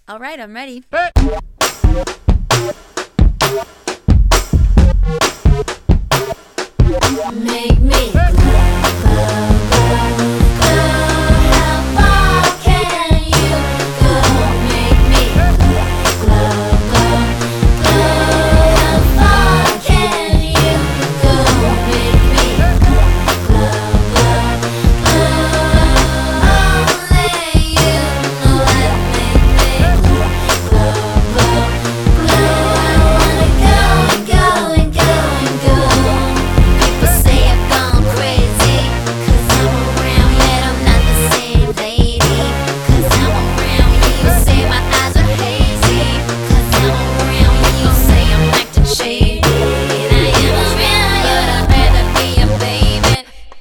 All right, I'm ready. Make me glow, glow, glow. How far can you go? Make me glow, glow, glow. How far can you go? Make me glow, glow, glow. Only you know that make me glow, glow, glow. I wanna go and go and go and go. People say I've gone crazy, 'cause I'm around yet I'm not the same lady. 'Cause I'm around you say my eyes are hazy. 'Cause I'm around you say I'm acting shady. And I am around you, I'd rather be a baby.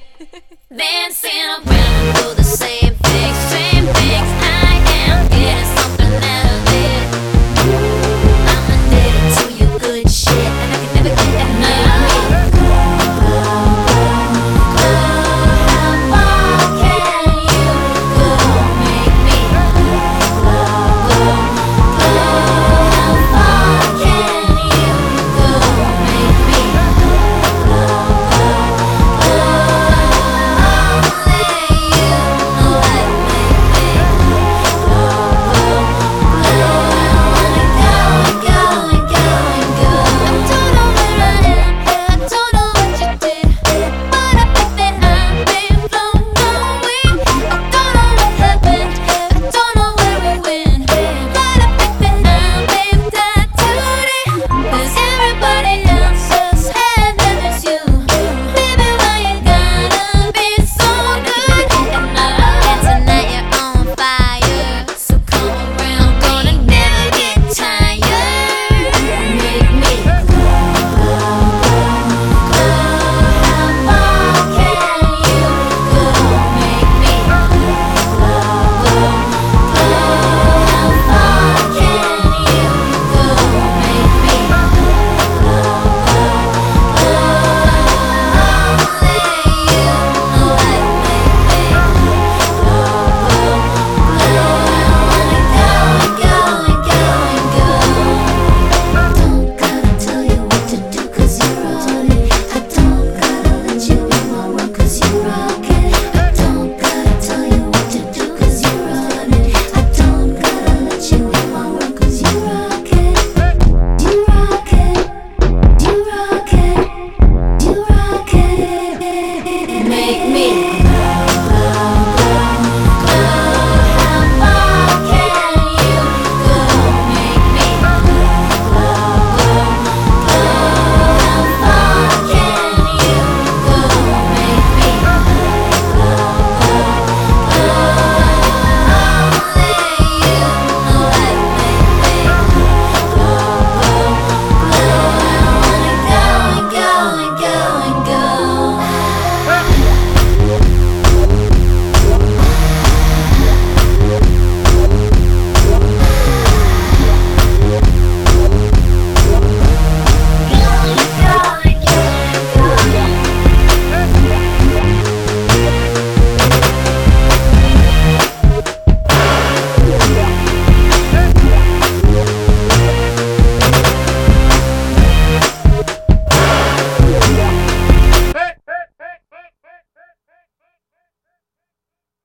Dancing around and do the same things, same things. I am getting something out of it. I'm addicted to your good shit, and I can never get enough. Make me